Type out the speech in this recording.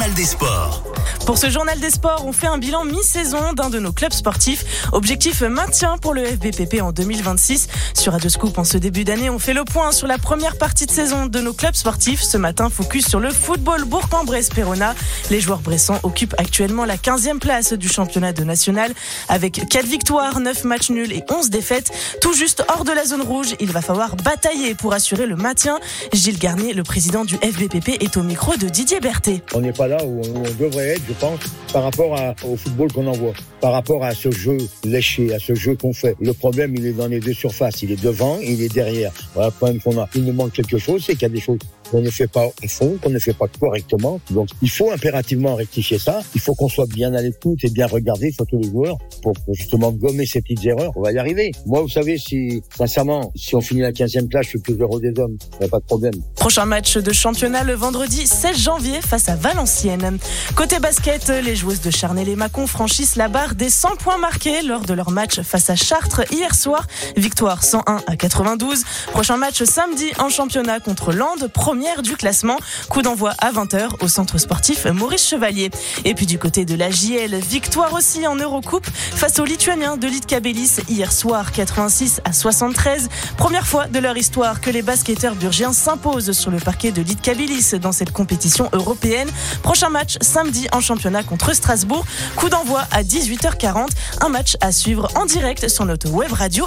journal des sports. Pour ce journal des sports, on fait un bilan mi-saison d'un de nos clubs sportifs. Objectif maintien pour le FBPP en 2026. Sur Radio Scoop, en ce début d'année, on fait le point sur la première partie de saison de nos clubs sportifs. Ce matin, focus sur le football Bourg-en-Bresse-Perona. Les joueurs bressans occupent actuellement la 15e place du championnat de national avec 4 victoires, 9 matchs nuls et 11 défaites. Tout juste hors de la zone rouge, il va falloir batailler pour assurer le maintien. Gilles Garnier, le président du FBPP, est au micro de Didier Berthet. On n'est pas là où on devrait être, je pense, par rapport au football qu'on envoie, par rapport à ce jeu léché, à ce jeu qu'on fait. Le problème, il est dans les deux surfaces. Il est devant, il est derrière. Voilà le problème qu'on a. Il nous manque quelque chose, c'est qu'il y a des choses qu'on ne fait pas au fond, qu'on ne fait pas correctement. Donc, il faut impérativement rectifier ça. Il faut qu'on soit bien à l'écoute et bien regarder, surtout les joueurs, pour justement gommer ces petites erreurs. On va y arriver. Moi, vous savez, sincèrement, si on finit la 15e place, je suis plus heureux des hommes. Il n'y a pas de problème. Prochain match de championnat le vendredi 16 janvier face à Valenciennes. Côté basket, les joueuses de Charnay-les-Mâcon franchissent la barre des 100 points marqués lors de leur match face à Chartres hier soir. Victoire 101-92. Prochain match samedi en championnat contre Lens, première du classement. Coup d'envoi à 20h au centre sportif Maurice Chevalier. Et puis du côté de la JL, victoire aussi en Eurocoupe face aux Lituaniens de Lietkabelis hier soir 86-73. Première fois de leur histoire que les basketteurs burgiens s'imposent sur le parquet de Lietkabelis dans cette compétition européenne. Prochain match samedi en championnat contre Strasbourg. Coup d'envoi à 18h40. Un match à suivre en direct sur notre web radio